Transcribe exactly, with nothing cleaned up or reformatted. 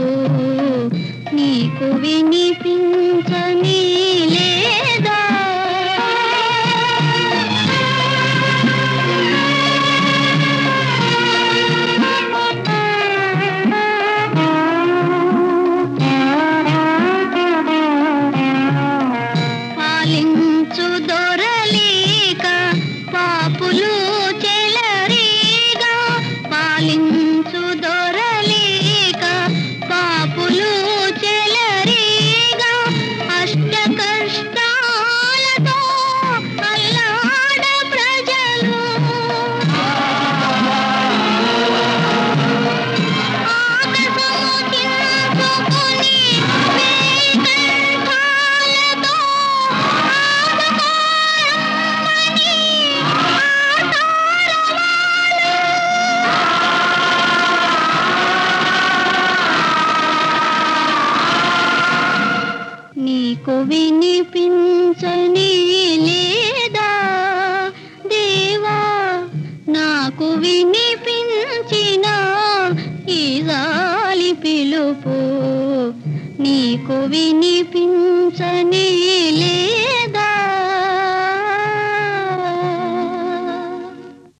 పిలుపు నీకు వినిపించని లేదా? పాలించు దొరలేక పాపులు చెలరీగా, పాలించు దొరలేక పాపులు చెలరీగా, అష్ట కష్టాలతో అల్లాడ ప్రజలు ఆకాశము చించుకుని వేకంఠాలతో ఆదుకోరమ్మని నీకు వినిపించని లేదా దేవా? నాకు వినిపించిన ఈ జాలి పిలుపు నీకు వినిపించని లేదా?